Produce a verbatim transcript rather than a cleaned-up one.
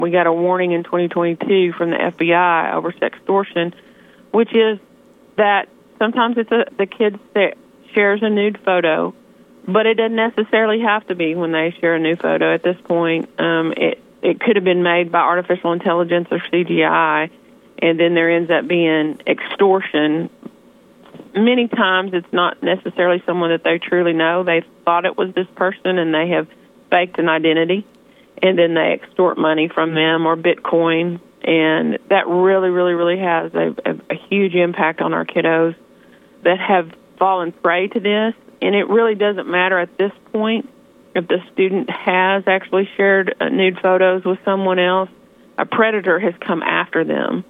we got a warning in twenty twenty-two from the F B I over sextortion, which is that sometimes it's a, the kid that shares a nude photo, but it doesn't necessarily have to be when they share a nude photo at this point. Um, it, it could have been made by artificial intelligence or C G I, and then there ends up being extortion. Many times it's not necessarily someone that they truly know. They thought it was this person, and they have faked an identity, and then they extort money from them or Bitcoin, and that really, really, really has a, a, a huge impact on our kiddos that have fallen prey to this. And it really doesn't matter at this point if the student has actually shared uh, nude photos with someone else. A predator has come after them